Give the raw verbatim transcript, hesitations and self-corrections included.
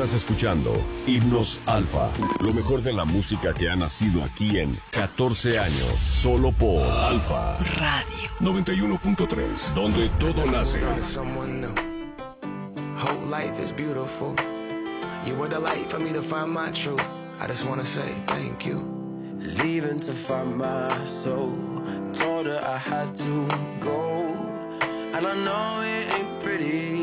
Estás escuchando Himnos Alfa, lo mejor de la música que ha nacido aquí en catorce años, solo por Alfa Radio noventa y uno punto tres, donde todo nace. Whole life is beautiful. You were the light for me to find my truth. I just wanna say thank you. Leaving to find my soul. Told her I had to go. And I know it ain't pretty.